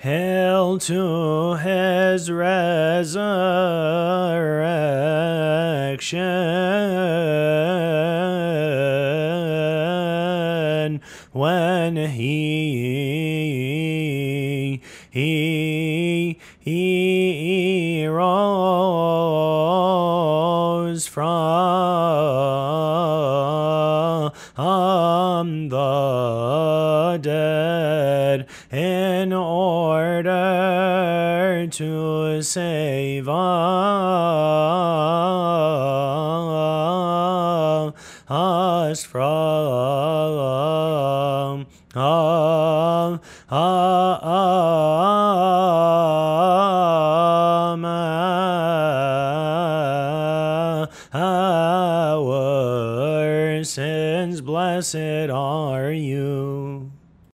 Hail to his resurrection when he rose from the dead in order to save us from